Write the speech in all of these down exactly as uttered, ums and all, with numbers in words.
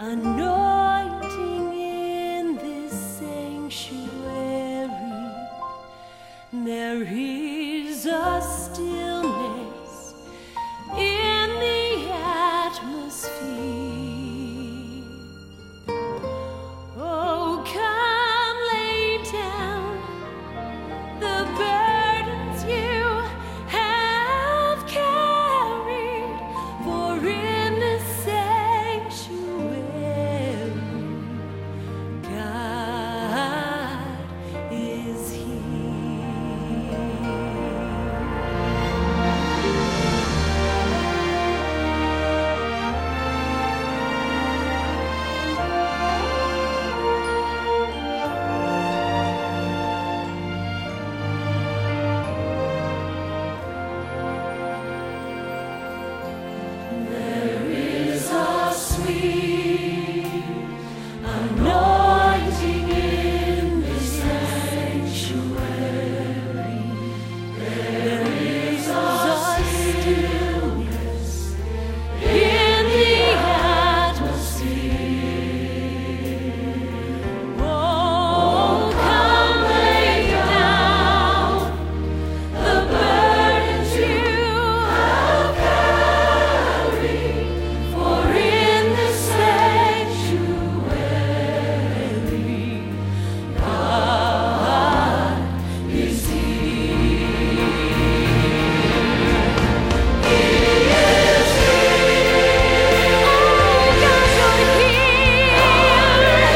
anointing in this sanctuary. There is a stillness in the atmosphere. Oh, come lay down the burdens you have carried, for in the sanctuary God is here. There is a sweet anointing in this sanctuary. There is a stillness in the atmosphere. Oh, come lay down the burdens you have carried, for in the sanctuary God is here. He is here. Oh, God, you're here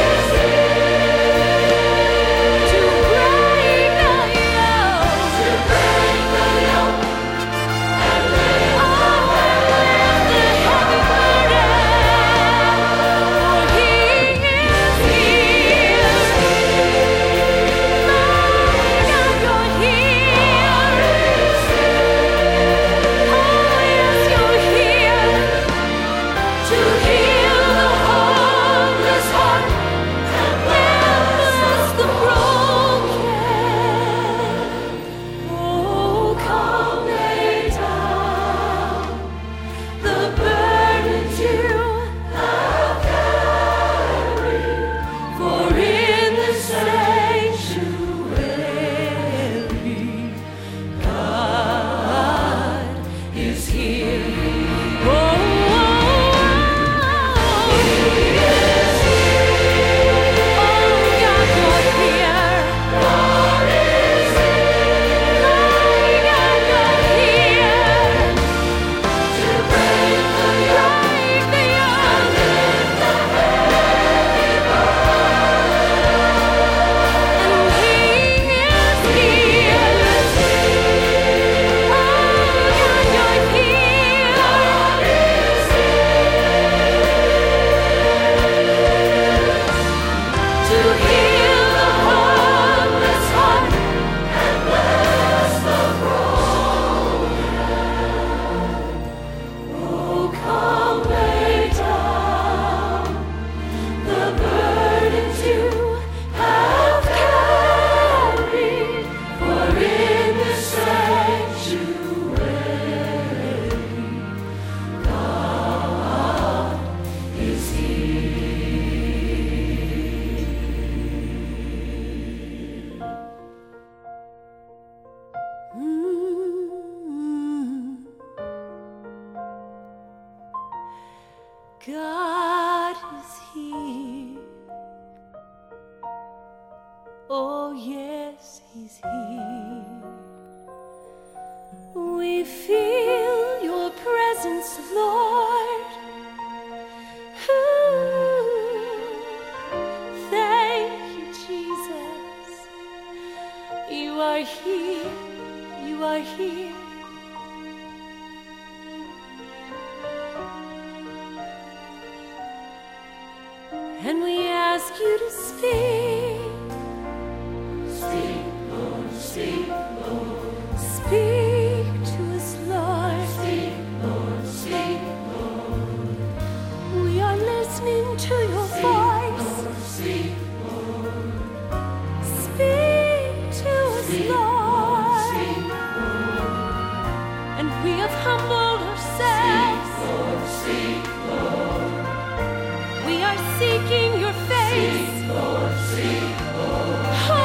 to break the yoke, to break the yoke, and lift the heavy burden. For He is here. My God, you're here. Oh, yes, you're here to heal the hopeless heart and bless the broken. Oh, come lay down the burdens you have carried, for in the sanctuary God is here. Oh, He is here. Oh, God, you're here. God is here. My God, you're here to break the yoke, break the yoke, and lift the heavy burden. And He is here. Oh, God, you're here. God is here to heal the hopeless heart and bless the broken. Oh, come lay down the burdens you have carried, for in the sanctuary God is here. Mm. God is here. Oh, yes, He's here. We feel your presence, Lord. Ooh, thank you, Jesus. You are here. You are here. And we ask you to speak. Speak, Lord, speak, Lord. Speak to us, Lord. Speak, Lord, speak, Lord. We are listening to your voice. Speak, Lord. Speak to us, Lord. Speak, Lord. And we have humbled ourselves. Speak, Lord, speak, Lord. We are seeking your face. Seek, Lord, seek, Lord. Oh,